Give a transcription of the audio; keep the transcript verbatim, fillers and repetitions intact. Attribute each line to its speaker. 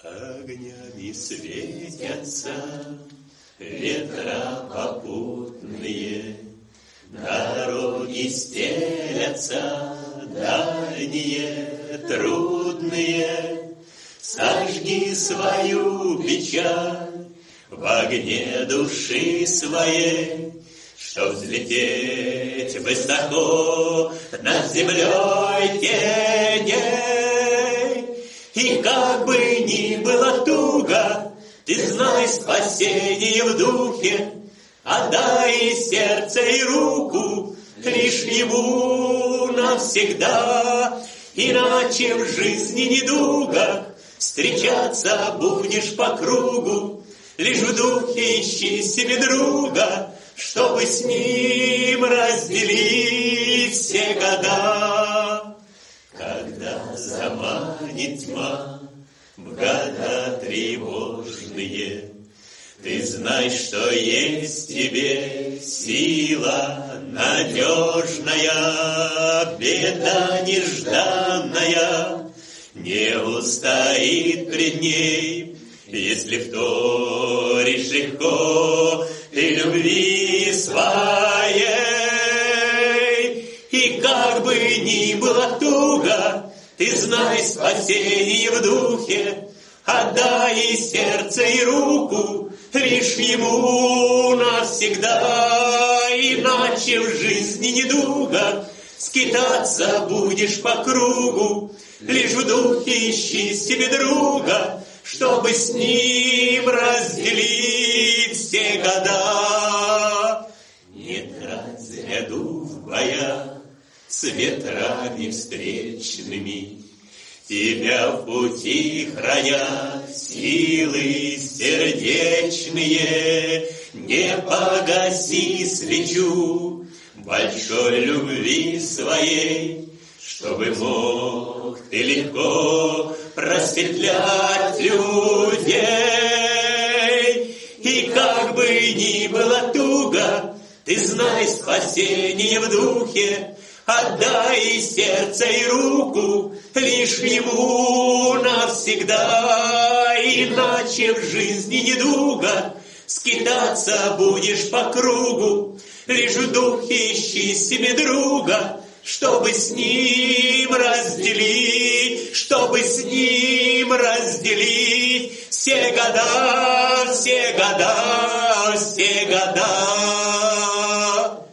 Speaker 1: Огнями светятся ветра попутные, дороги стелятся дальние, трудные. Сожги свою печаль в огне души своей, чтоб взлететь высоко над землей теней. И как бы ни было туго, ты знай спасение в духе, отдай сердце и руку лишь ему навсегда. Иначе в жизни недуга встречаться будешь по кругу, лишь в духе ищи себе друга, чтобы с ним разделить все года. Когда заманит тьма в года тревожные, ты знай, что есть в тебе сила надежная, беда нежданная не устоит пред ней, если вторишь легко ты любви своей. И как бы ни было туго, ты знай спасение в духе, отдай сердце и руку лишь ему навсегда. Иначе в жизни недуга скитаться будешь по кругу, лишь в духе ищи себе друга, чтобы с ним разделить все года. Не трать зря дух в боях с ветрами встречными, тебя в пути хранят силы сердечные. Не погаси свечу большой любви своей, чтобы мог ты легко просветлять людей. И как бы ни было туго, ты знай спасение в духе, отдай сердце и руку лишь ему навсегда. Иначе в жизни недуга скитаться будешь по кругу, лишь в духе ищи себе друга, чтобы с ним разделить, чтобы с ним разделить все года, все года, все года.